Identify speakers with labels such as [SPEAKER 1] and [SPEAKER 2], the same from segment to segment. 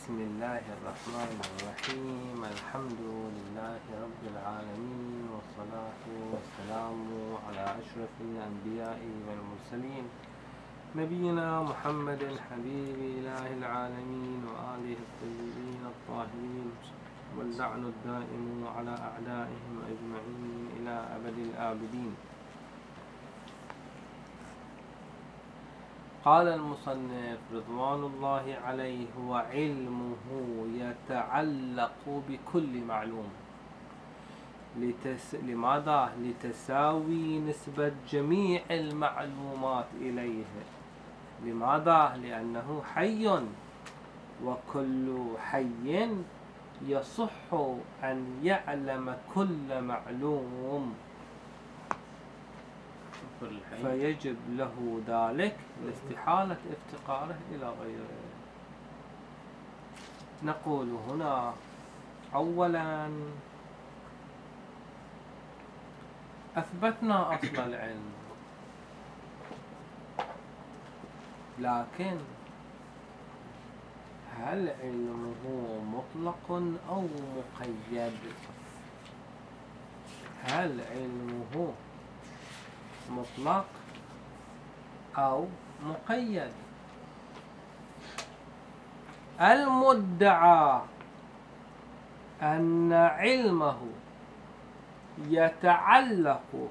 [SPEAKER 1] بسم الله الرحمن الرحيم. الحمد لله رب العالمين، والصلاة والسلام على أشرف الأنبياء والمرسلين، نبينا محمد حبيب إله العالمين وآله الطيبين الطاهرين، واللعن الدائم على أعدائهم أجمعين إلى أبد الآبدين. قال المصنف رضوان الله عليه: وعلمه يتعلق بكل معلوم. لماذا؟ لتساوي نسبة جميع المعلومات إليه. لماذا؟ لأنه حي، وكل حي يصح أن يعلم كل معلوم، فيجب له ذلك لاستحالة افتقاره إلى غيره. نقول هنا أولا: أثبتنا أصل العلم، لكن هل علمه مطلق أو مقيد؟ هل علمه مطلق أو مقيد؟ المدعى أن علمه يتعلق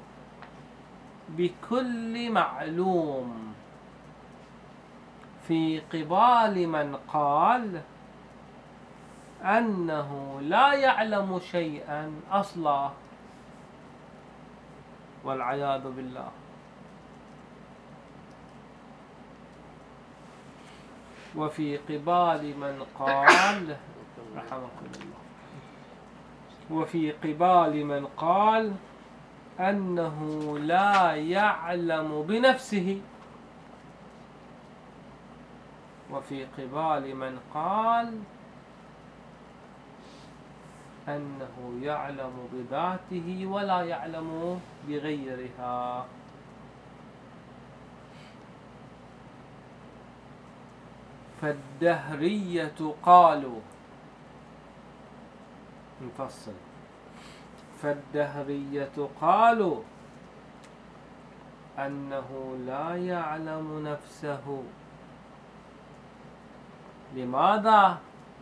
[SPEAKER 1] بكل معلوم في قبال من قال أنه لا يعلم شيئا أصلا، والعياذ بالله. وفي قبال من قال رحمكم الله، وفي قبال من قال أنه لا يعلم بنفسه، وفي قبال من قال أنه يعلم بذاته ولا يعلم بغيرها. فالدهرية قالوا، نفصل، فالدهرية قالوا أنه لا يعلم نفسه. لماذا؟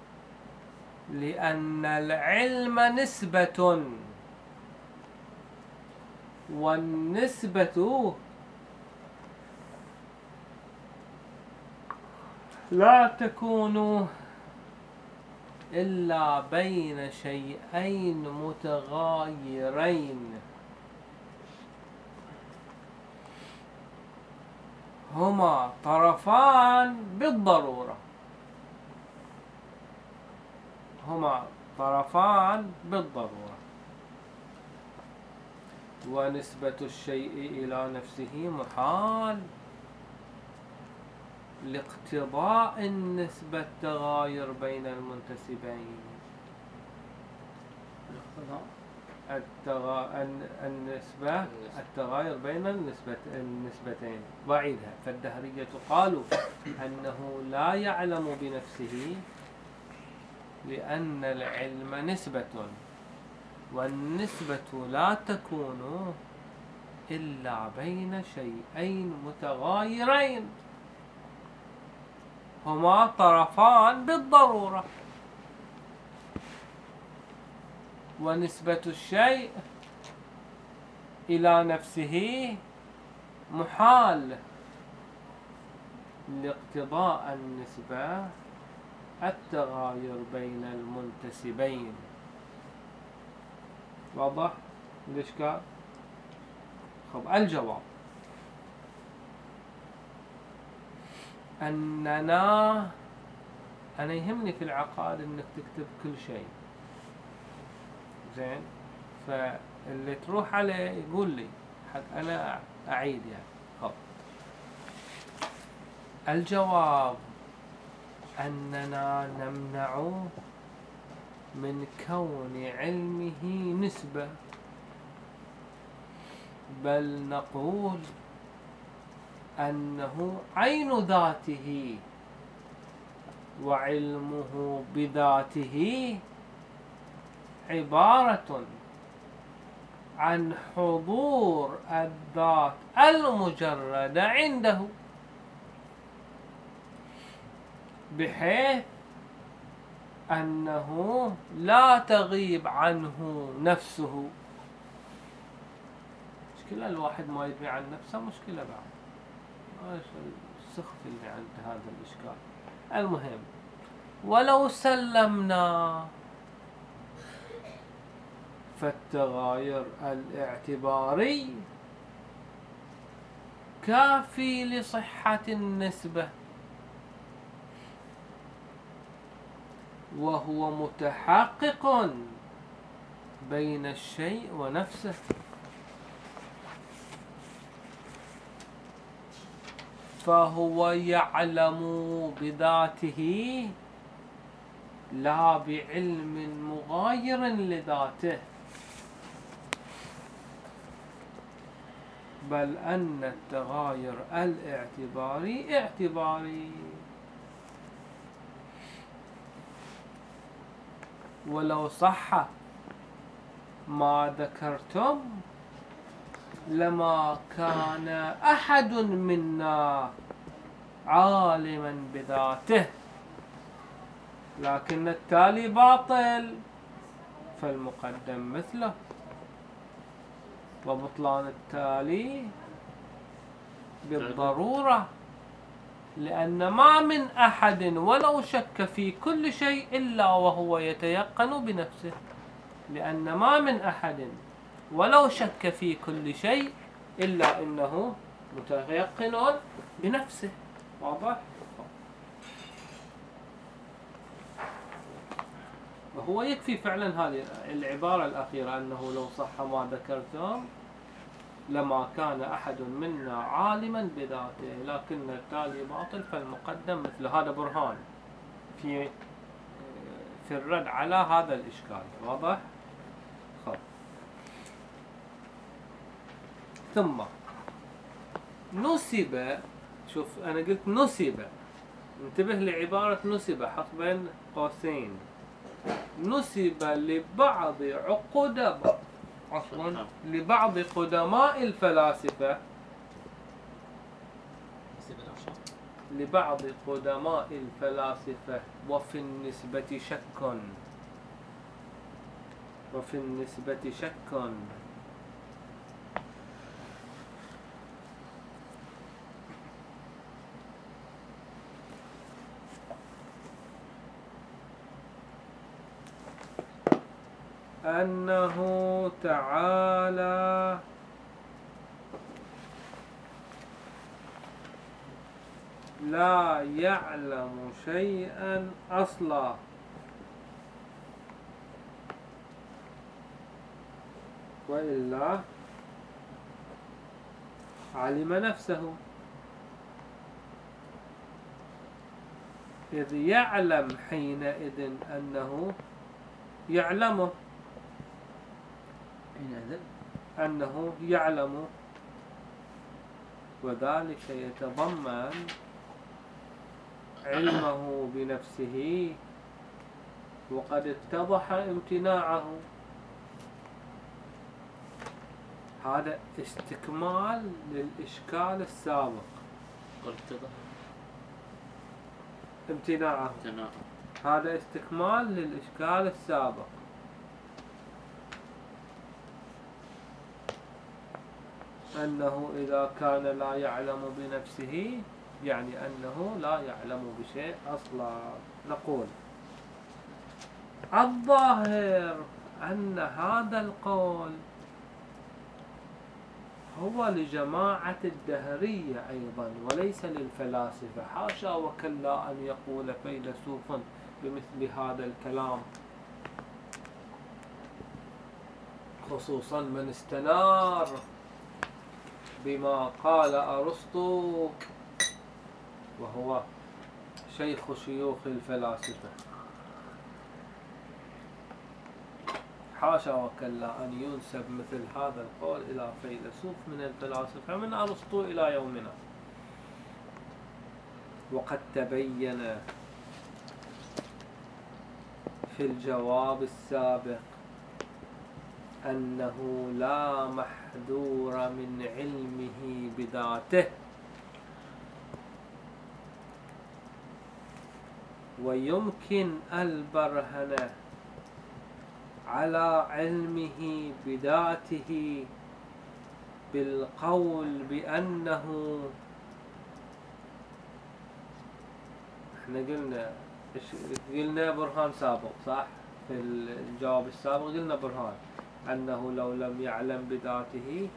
[SPEAKER 1] لأن العلم نسبة، والنسبة لا تكون إلا بين شيئين متغايرين هما طرفان بالضرورة، هما طرفان بالضرورة. ونسبة الشيء إلى نفسه محال لاقتضاء النسبة التغاير بين المنتسبين. النسبة التغاير بين النسبتين. بعيدها. فالدهرية قالوا أنه لا يعلم بنفسه لأن العلم نسبة، والنسبة لا تكون إلا بين شيئين متغايرين هما طرفان بالضرورة. ونسبة الشيء إلى نفسه محال لاقتضاء النسبة التغاير بين المنتسبين. واضح الإشكال؟ خب، الجواب: أنا يهمني في العقائد أنك تكتب كل شيء زين، فاللي تروح عليه يقول لي حتى أنا أعيد يعني. خب، الجواب: أننا نمنع من كون علمه نسبة، بل نقول أنه عين ذاته وعلمه بذاته عبارة عن حضور الذات المجردة عنده، بحيث أنه لا تغيب عنه نفسه. مشكلة الواحد ما يدري عن نفسه، مشكلة بعد. ايش السخف اللي عند هذا الإشكال؟ المهم، ولو سلمنا فالتغاير الاعتباري كافي لصحة النسبة، وهو متحقق بين الشيء ونفسه. فهو يعلم بذاته لا بعلم مغاير لذاته، بل أن التغاير الاعتباري اعتباري. ولو صح ما ذكرتم لما كان أحد منا عالما بذاته، لكن التالي باطل فالمقدم مثله، وبطلان التالي بالضرورة، لأن ما من أحد ولو شك في كل شيء إلا وهو يتيقن بنفسه، لأن ما من أحد ولو شك في كل شيء إلا إنه متيقن بنفسه. واضح؟ وهو يكفي فعلا هذه العبارة الأخيرة، أنه لو صح ما ذكرتم لما كان أحد منا عالما بذاته، لكن التالي باطل فالمقدم مثل. هذا برهان في الرد على هذا الإشكال. واضح؟ خب. ثم نسب، شوف أنا قلت نسب، انتبه لعبارة نسب، حط بين قوسين، نسب لبعض لبعض قدماء الفلاسفة، لبعض قدماء الفلاسفة، وفي النسبة شك، أنه تعالى لا يعلم شيئا أصلا، وإلا علم نفسه، إذ يعلم حينئذ أنه يعلمه، أنه يعلم، وذلك يتضمن علمه بنفسه، وقد اتضح امتناعه. هذا استكمال للإشكال السابق. امتناعه، هذا استكمال للإشكال السابق. أنه إذا كان لا يعلم بنفسه يعني أنه لا يعلم بشيء أصلا. نقول الظاهر أن هذا القول هو لجماعة الدهرية أيضا، وليس للفلاسفة. حاشا وكلا أن يقول فيلسوف بمثل هذا الكلام، خصوصا من استنار بما قال أرسطو وهو شيخ شيوخ الفلاسفة. حاشا وكلا أن ينسب مثل هذا القول إلى فيلسوف من الفلاسفة من أرسطو إلى يومنا. وقد تبين في الجواب السابق أنه لا محذور من علمه بذاته، ويمكن البرهنة على علمه بذاته بالقول بأنه، احنا قلنا برهان سابق صح؟ في الجواب السابق قلنا برهان أنه لو لم يعلم بذاته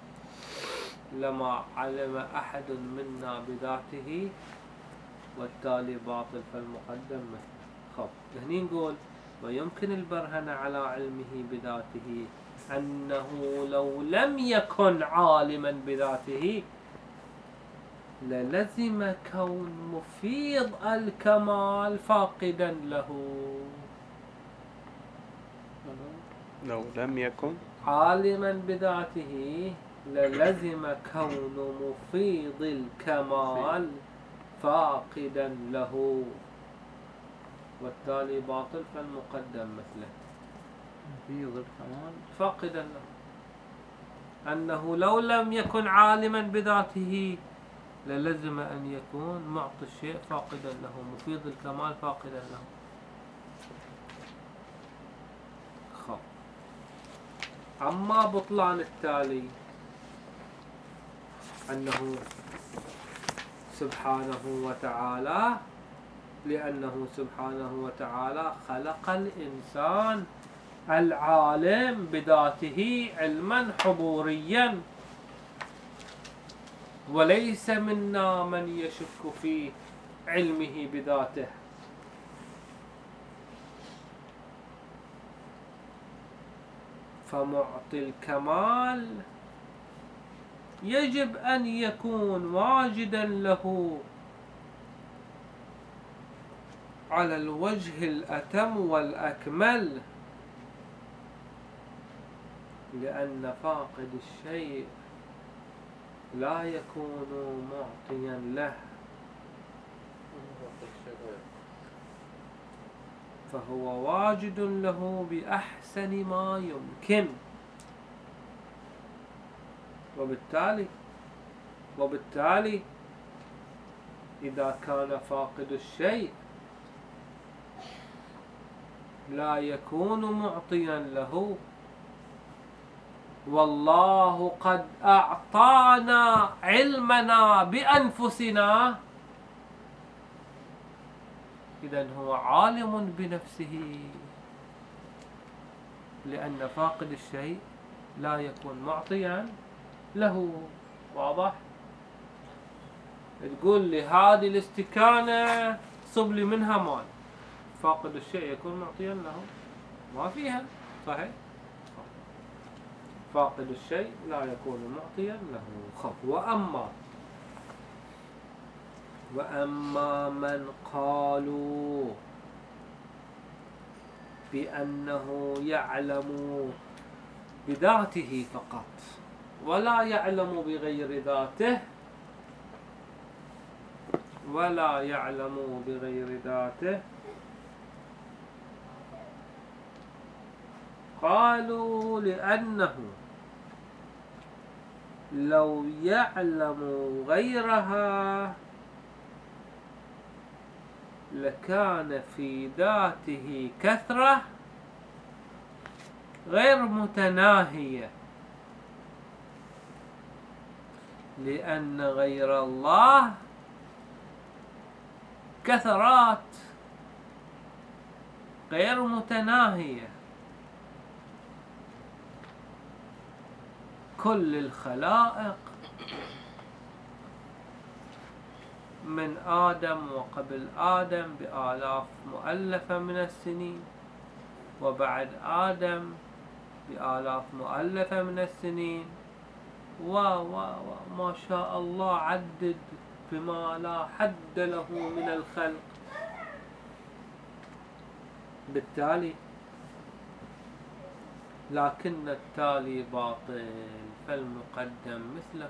[SPEAKER 1] لما علم أحد منا بذاته والتالي باطل فالمقدم مثله. خب هني نقول ويمكن البرهنة على علمه بذاته أنه لو لم يكن عالما بذاته للزم كون مفيض الكمال فاقدا له.
[SPEAKER 2] لو لم يكن
[SPEAKER 1] عالما بذاته للزم كون مفيض الكمال فاقدا له والتالي باطل فالمقدم مثله.
[SPEAKER 3] مفيض الكمال
[SPEAKER 1] فاقدا له، أنه لو لم يكن عالما بذاته للزم أن يكون معطي الشيء فاقدا له، مفيض الكمال فاقدا له. خب أما بطلان التالي أنه سبحانه وتعالى، لأنه سبحانه وتعالى خلق الإنسان العالم بذاته علما حضوريا، وليس منا من يشك في علمه بذاته. فمعطي الكمال يجب أن يكون واجدا له على الوجه الأتم والأكمل، لأن فاقد الشيء لا يكون معطيا له، فهو واجد له بأحسن ما يمكن. وبالتالي إذا كان فاقد الشيء لا يكون معطيا له، والله قد أعطانا علمنا بأنفسنا، إذن هو عالم بنفسه، لأن فاقد الشيء لا يكون معطيا له. واضح؟ تقول لي هذه الاستكانة صب لي منها مال، فاقد الشيء يكون معطيا له؟ ما فيها. صحيح؟ فاقد الشيء لا يكون معطيا له. خب وأما من قالوا بأنه يعلم بذاته فقط ولا يعلم بغير ذاته، قالوا لأنه لو يعلم غيرها لكان في ذاته كثرة غير متناهية، لأن غير الله كثرات غير متناهية. كل الخلائق من آدم وقبل آدم بآلاف مؤلفة من السنين، وبعد آدم بآلاف مؤلفة من السنين، وما شاء الله عدد بما لا حد له من الخلق. بالتالي لكن التالي باطل فالمقدم مثله.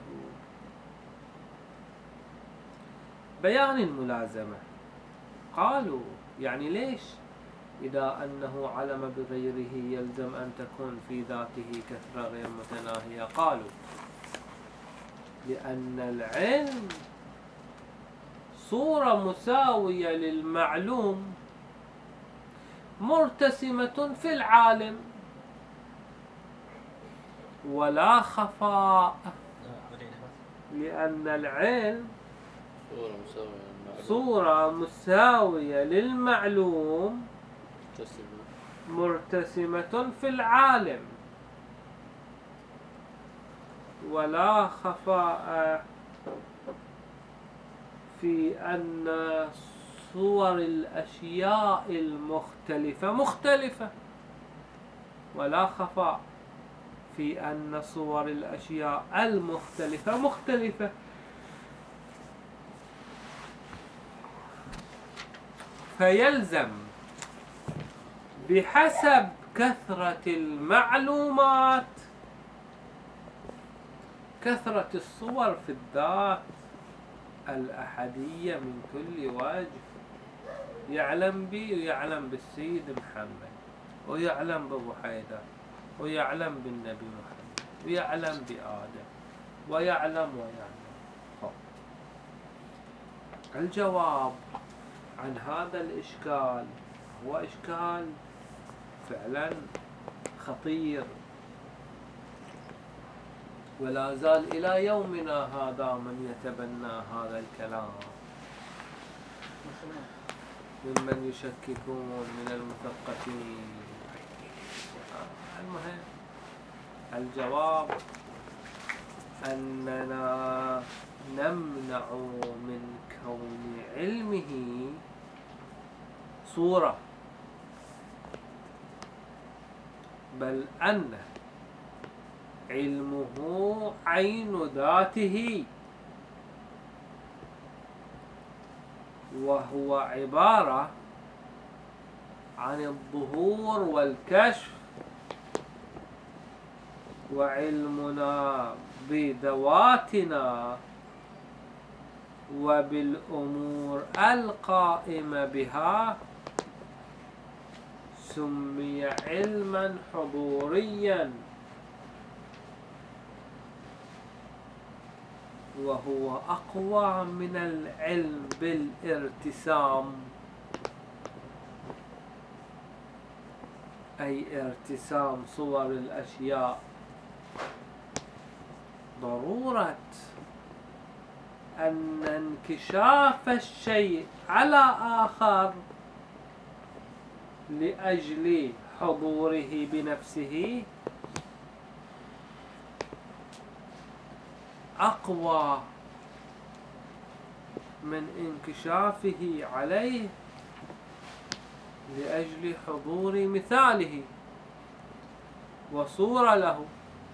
[SPEAKER 1] بيان الملازمة. قالوا يعني ليش إذا أنه علم بغيره يلزم أن تكون في ذاته كثرة غير متناهية. قالوا لأن العلم صورة مساوية للمعلوم مرتسمة في العالم ولا خفاء. لأن العلم صورة مساوية للمعلوم مرتسمة في العالم ولا خفاء في أن صور الأشياء المختلفة مختلفة، ولا خفاء في أن صور الأشياء المختلفة مختلفة. فيلزم بحسب كثرة المعلومات كثرة الصور في الذات الأحدية من كل وجه. يعلم بي ويعلم بالسيد محمد، ويعلم بأبو حيدر، ويعلم بالنبي محمد، ويعلم بآدم، ويعلم. الجواب عن هذا الإشكال هو إشكال فعلا خطير، ولا زال إلى يومنا هذا من يتبنى هذا الكلام ممن يشككون من المثقفين. المهم الجواب أننا نمنع من كون علمه صورة، بل أن علمه عين ذاته، وهو عبارة عن الظهور والكشف، وعلمنا بذواتنا وبالأمور القائمة بها سمي علما حضوريا، وهو أقوى من العلم بالارتسام، أي ارتسام صور الأشياء. ضرورة أن انكشاف الشيء على آخر لأجل حضوره بنفسه أقوى من انكشافه عليه لأجل حضور مثاله وصورة له.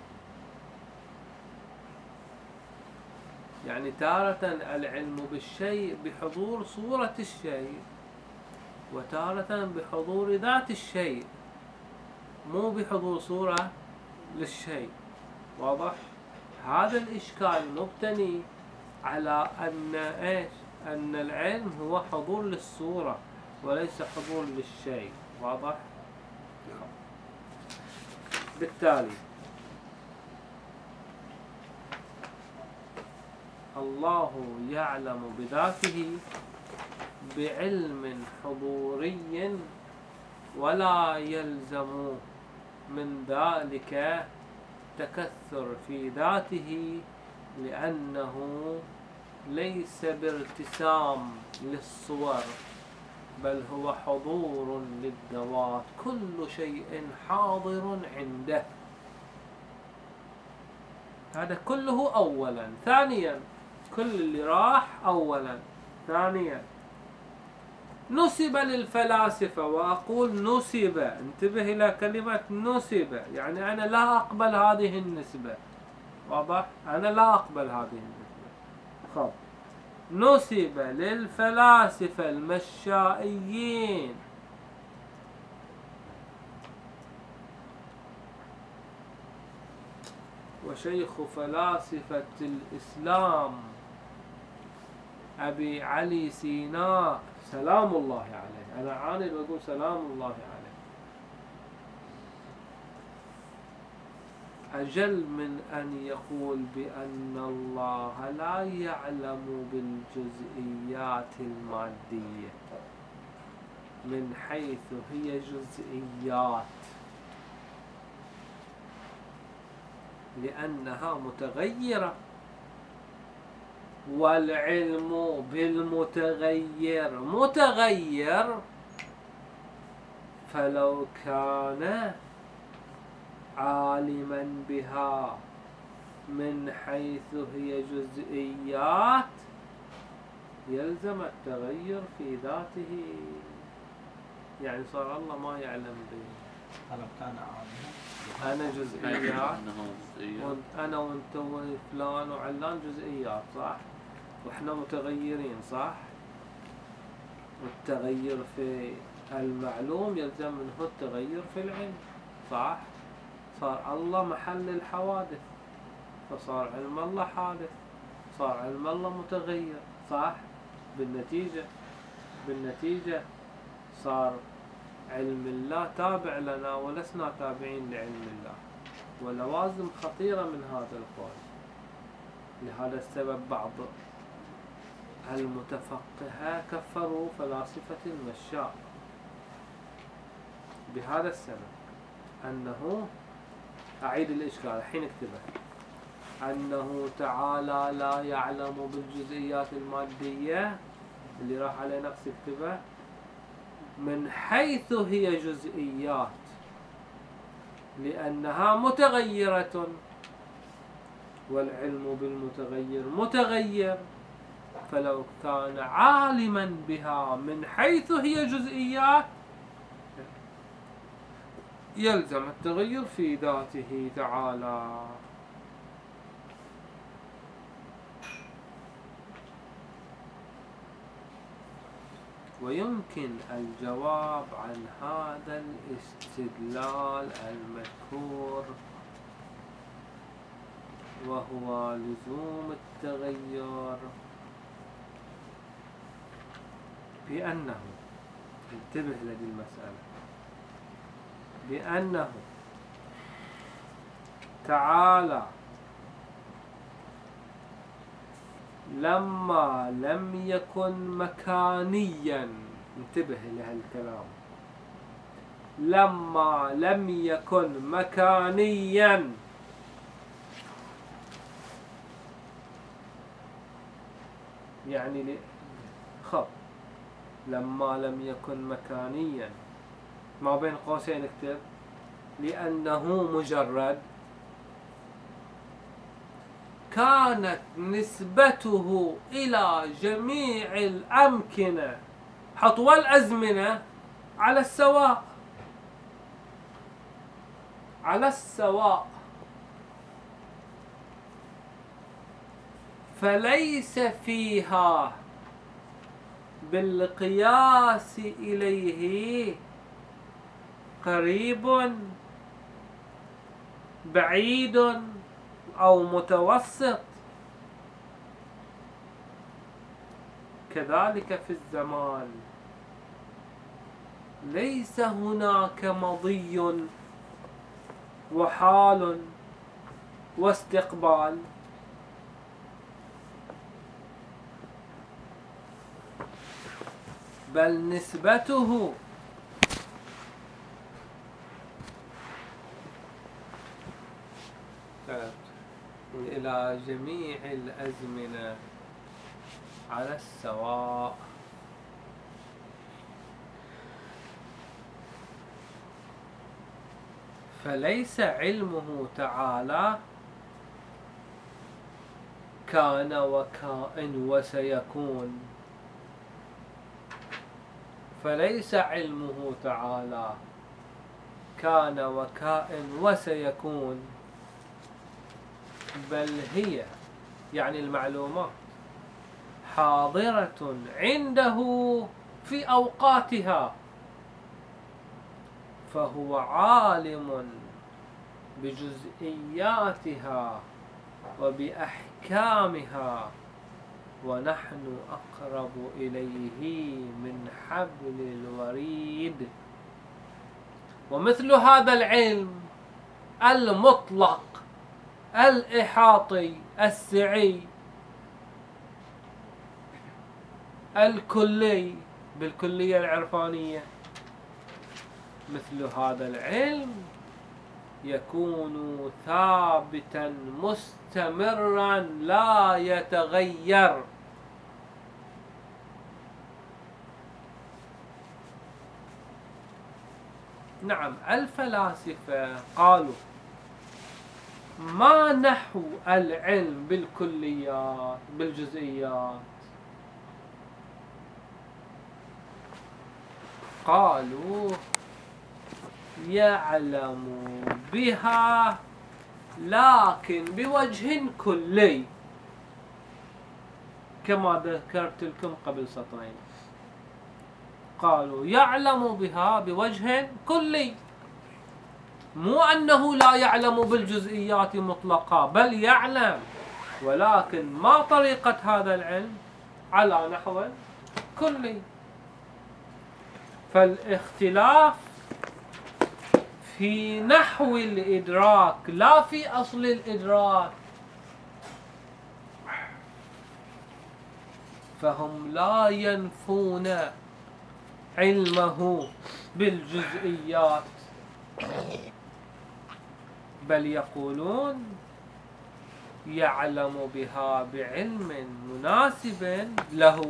[SPEAKER 1] يعني تارة العلم بالشيء بحضور صورة الشيء، وتارة بحضور ذات الشيء، مو بحضور صورة للشيء. واضح؟ هذا الإشكال مبتني على أن إيش؟ أن العلم هو حضور للصورة وليس حضور للشيء. واضح؟ بالتالي الله يعلم بذاته بعلم حضوري، ولا يلزم من ذلك تكثر في ذاته، لأنه ليس بارتسام للصور، بل هو حضور للذوات، كل شيء حاضر عنده. هذا كله أولا. ثانيا، كل اللي راح أولا. ثانيا، نسب للفلاسفة، وأقول نسب، انتبه إلى كلمة نسب، يعني أنا لا أقبل هذه النسبة. واضح؟ أنا لا أقبل هذه النسبة. خب، نسب للفلاسفة المشائيين وشيخ فلاسفة الإسلام أبي علي سيناء سلام الله عليه، أنا عاند وأقول سلام الله عليه، أجل من أن يقول بأن الله لا يعلم بالجزئيات المادية من حيث هي جزئيات، لأنها متغيرة، والعلم بالمتغير متغير، فلو كان عالما بها من حيث هي جزئيات يلزم التغير في ذاته، يعني صار الله ما يعلم به.
[SPEAKER 3] لو كان عالما
[SPEAKER 1] أنا جزئيات،
[SPEAKER 2] جزئيات.
[SPEAKER 1] أنا وأنت وفلان وعلان جزئيات، صح؟ وإحنا متغيرين، صح؟ والتغير في المعلوم يلزم منه التغير في العلم، صح؟ صار الله محل الحوادث، فصار علم الله حادث، صار علم الله متغير، صح؟ بالنتيجة صار علم الله تابع لنا ولسنا تابعين لعلم الله، ولوازم خطيرة من هذا القول. لهذا السبب بعض المتفقهة كفروا فلاسفة المشاء بهذا السبب، أنه أعيد الإشكال الحين اكتبه، أنه تعالى لا يعلم بالجزئيات المادية اللي راح عليه نقص اكتبه من حيث هي جزئيات، لأنها متغيرة، والعلم بالمتغير متغير، فلو كان عالما بها من حيث هي جزئيات يلزم التغير في ذاته تعالى. ويمكن الجواب عن هذا الاستدلال المذكور، وهو لزوم التغير، بأنه، انتبه لهذه المسألة، بأنه تعالى لما لم يكن مكانيا، انتبه لهالكلام، لما لم يكن مكانيا يعني لما لم يكن مكانيا ما بين قوسين اكتب لأنه مجرد، كانت نسبته إلى جميع الأمكنة حطوى الأزمنة على السواء، على السواء، فليس فيها بالقياس إليه قريب بعيد أو متوسط، كذلك في الزمان ليس هناك مضي وحال واستقبال، بل نسبته إلى جميع الأزمنة على السواء. فليس علمه تعالى كان وكائن وسيكون، فليس علمه تعالى كان وكائن وسيكون، بل هي يعني المعلومات حاضرة عنده في أوقاتها، فهو عالم بجزئياتها وبأحكامها ونحن أقرب إليه من حبل الوريد. ومثل هذا العلم المطلق الإحاطي السعي الكلي بالكلية العرفانية، مثل هذا العلم يكون ثابتا مستمرا لا يتغير. نعم، الفلاسفة قالوا ما نحو العلم بالكليات بالجزئيات؟ قالوا يعلم بها لكن بوجه كلي، كما ذكرت لكم قبل سطرين. قالوا يعلم بها بوجه كلي، مو أنه لا يعلم بالجزئيات مطلقا، بل يعلم، ولكن ما طريقة هذا العلم؟ على نحو كلي. فالاختلاف في نحو الإدراك لا في أصل الإدراك. فهم لا ينفون علمه بالجزئيات، بل يقولون يعلم بها بعلم مناسب له.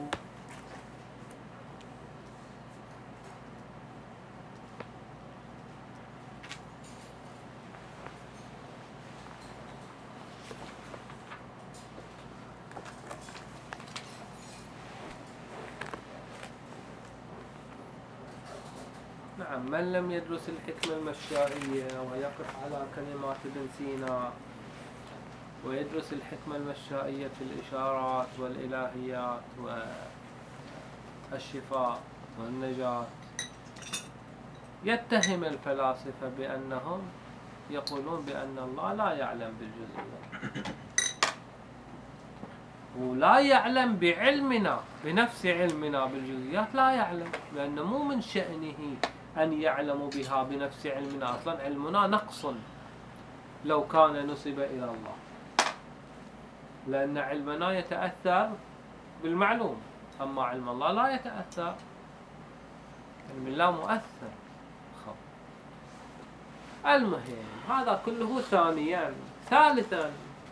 [SPEAKER 1] نعم، من لم يدرس الحكمة المشائية ويقف على كلمات ابن سينا ويدرس الحكمة المشائية في الإشارات والإلهيات والشفاء والنجاة يتهم الفلاسفة بأنهم يقولون بأن الله لا يعلم بالجزئيات، ولا يعلم بعلمنا بنفس علمنا بالجزئيات، لا يعلم، لأنه مو من شأنه أن يعلم بها بنفس علمنا. أصلا علمنا نقص لو كان نسب إلى الله، لأن علمنا يتأثر بالمعلوم، أما علم الله لا يتأثر، علم الله مؤثر. المهم هذا كله ثانيا. ثالثا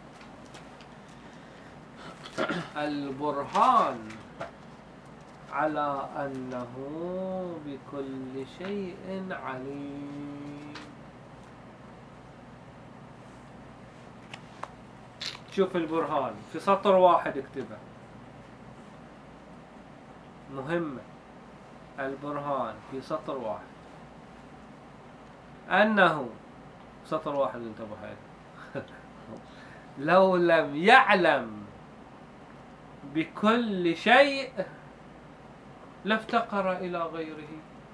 [SPEAKER 1] البرهان على أنه بكل شيء عليم. شوف البرهان في سطر واحد اكتبه، مهمة. البرهان في سطر واحد أنه سطر واحد انتبه هاي لو لم يعلم بكل شيء لافتقر إلى غيره،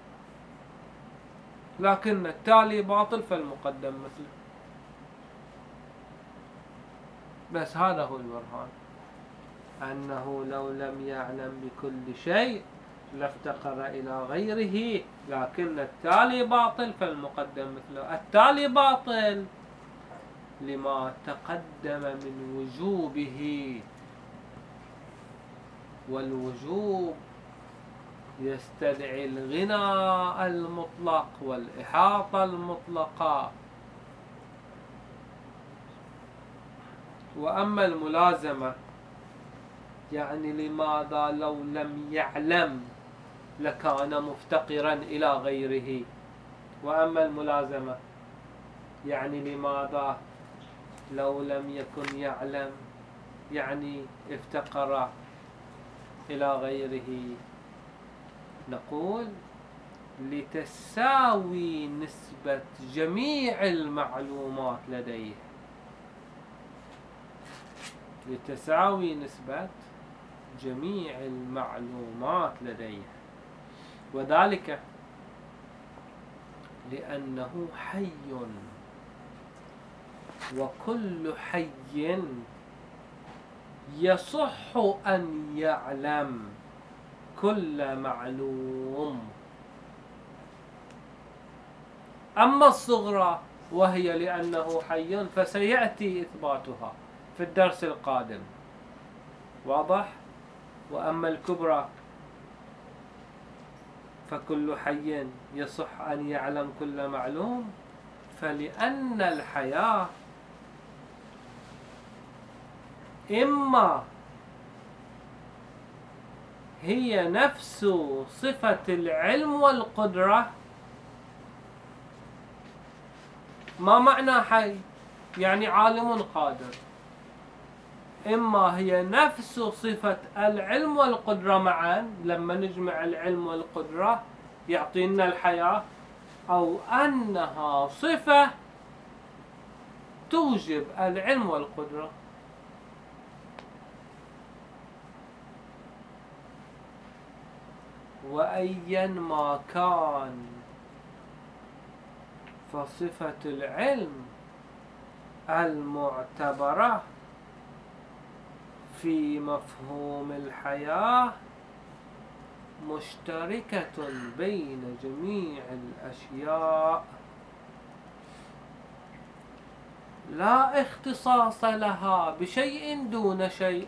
[SPEAKER 1] لكن التالي باطل فالمقدم مثله. بس هذا هو البرهان، أنه لو لم يعلم بكل شيء لافتقر إلى غيره، لكن التالي باطل فالمقدم مثله. التالي باطل لما تقدم من وجوبه، والوجوب يستدعي الغنى المطلق والإحاطة المطلقة. وأما الملازمة يعني لماذا لو لم يعلم لكان مفتقرا إلى غيره. وأما الملازمة يعني لماذا لو لم يكن يعلم يعني افتقر إلى غيره. نقول لتساوي نسبة جميع المعلومات لديه، لتساوي نسبة جميع المعلومات لديه، وذلك لأنه حي، وكل حي يصح أن يعلم كل معلوم. أما الصغرى وهي لأنه حي فسيأتي إثباتها في الدرس القادم، واضح؟ وأما الكبرى فكل حي يصح أن يعلم كل معلوم، فلأن الحياة إما هي نفس صفة العلم والقدرة. ما معنى حي؟ يعني عالم قادر. إما هي نفس صفة العلم والقدرة معا، لما نجمع العلم والقدرة يعطينا الحياة، أو أنها صفة توجب العلم والقدرة. وأيا ما كان فصفة العلم المعتبرة في مفهوم الحياة مشتركة بين جميع الأشياء، لا اختصاص لها بشيء دون شيء.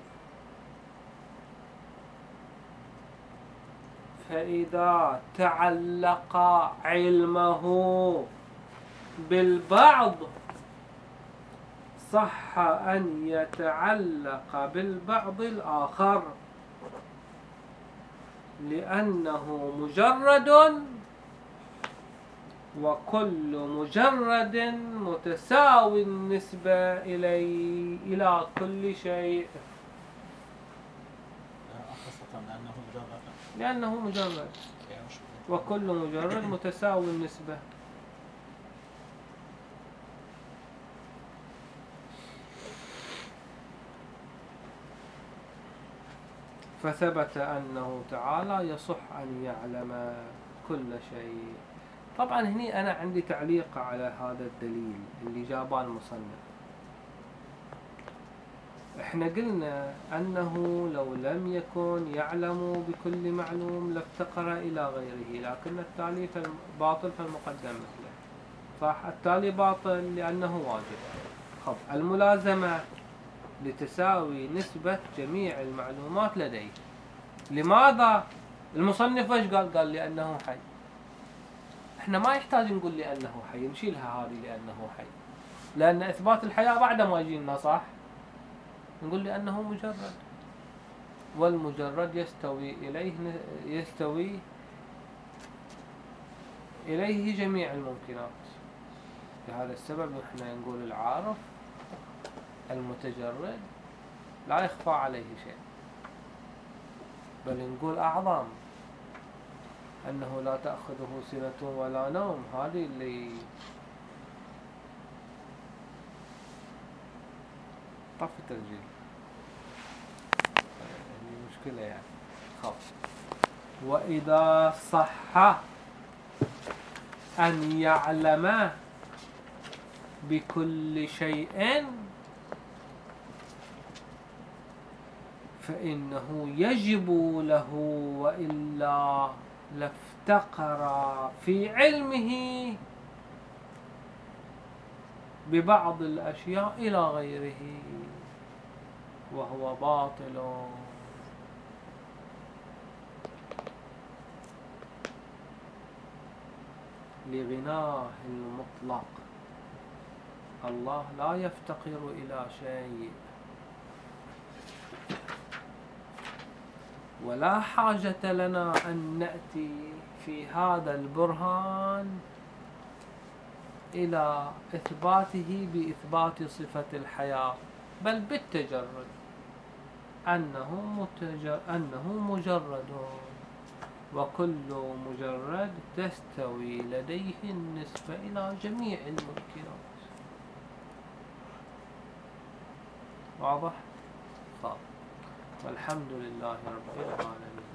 [SPEAKER 1] فإذا تعلق علمه بالبعض صح أن يتعلق بالبعض الآخر، لأنه مجرد، وكل مجرد متساوي النسبة إلى كل شيء.
[SPEAKER 3] خاصة لأنه مجرد.
[SPEAKER 1] لأنه مجرد، وكل مجرد متساوي النسبة. فثبت أنه تعالى يصح أن يعلم كل شيء. طبعا هني أنا عندي تعليق على هذا الدليل اللي جابه المصنف. احنا قلنا أنه لو لم يكن يعلم بكل معلوم لافتقر إلى غيره، لكن التالي باطل فالمقدم مثله. صح، التالي باطل لأنه واجب. خب، الملازمة لتساوي نسبة جميع المعلومات لديه. لماذا؟ المصنف ايش قال؟ قال لأنه حي. احنا ما يحتاج نقول لأنه حي، نشيلها هذه لأنه حي، لأن إثبات الحياة بعد ما يجينا، صح؟ نقول لأنه مجرد، والمجرد يستوي إليه جميع الممكنات. لهذا السبب احنا نقول العارف المتجرد لا يخفى عليه شيء، بل نقول أعظم، أنه لا تأخذه سنة ولا نوم. هذه اللي طف التسجيل، يعني مشكلة يعني. خلاص، وإذا صح أن يعلم بكل شيء فإنه يجب له، وإلا لافتقر في علمه ببعض الأشياء إلى غيره، وهو باطل. لغناه المطلق، الله لا يفتقر إلى شيء، ولا حاجة لنا أن نأتي في هذا البرهان إلى إثباته بإثبات صفة الحياة، بل بالتجرد، أنه مجرد، وكل مجرد تستوي لديه النسبة إلى جميع الممكنات. واضح؟ والحمد لله رب العالمين.